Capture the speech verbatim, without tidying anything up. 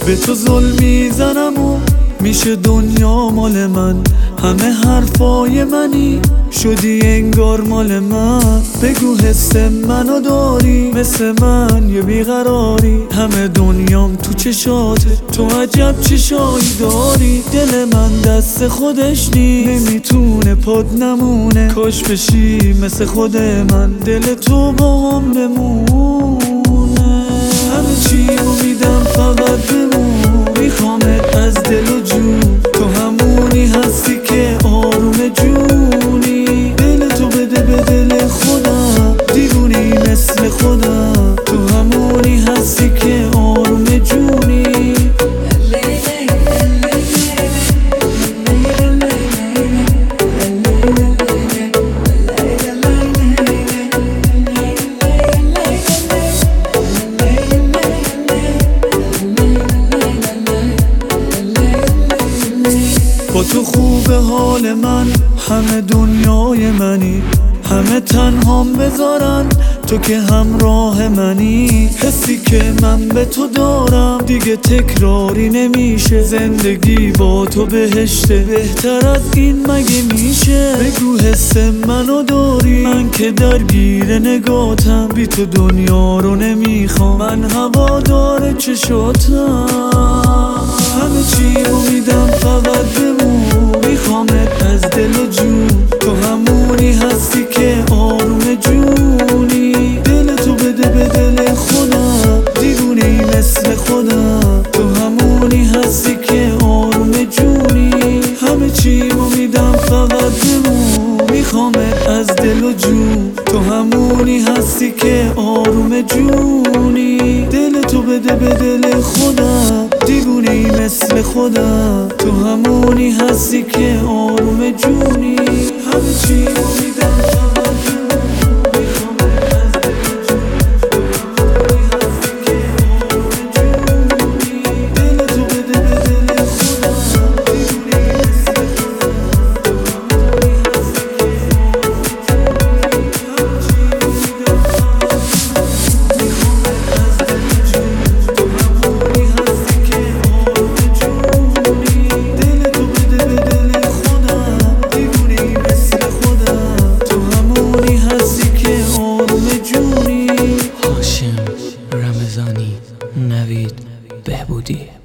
به تو ظلم میزنم و میشه دنیا مال من. همه حرفای منی شدی انگار مال من. بگو حس منو داری مثل من یه بیقراری. همه دنیام تو چشاته تو عجب چشایی داری. دل من دست خودش نیست نمیتونه پاد نمونه. کاش بشی مثل خود من دل تو با هم بمونه. همه چی رو میدم فقط بمون. میخوامت از دل و جون. تو همونی هستی که آروم جونی. دل تو بده به دل خودم دیوونی مثل خودم. تو همونی هستی که آروم جونی. با تو خوبه حال من. همه دنیای منی. همه تنهام بذارن تو که همراه منی. حسی که من به تو دارم دیگه تکراری نمیشه. زندگی با تو بهشته بهتر از این مگه میشه. بگو حس منو داری. من که درگیر نگاتم بی تو دنیا رو نمیخوام. من هوادار چشاتم. همه چی رو میدم فقط بمون. میخوامت از دل و جون. تو همونی هستی که آروم جونی. دل تو بده به دل خودم دیوونی مثل خودم. تو همونی هستی که آروم جونی. همه چی رو میدم فقط بمون. میخوامت از دل و جون. تو همونی هستی که آروم جونی. دل تو بده به دل خودم دیوونی مثل خودم. تو همونی هستی که آروم جونی. همه چی رو میدم فقط بمون. میخوامت از دل و جون. تو همونی هستی که آروم جونی. دل تو بده به دل خودم دیوونی مثل خودم. تو همونی هستی که هاشم رمضانی، نوید بهبودی.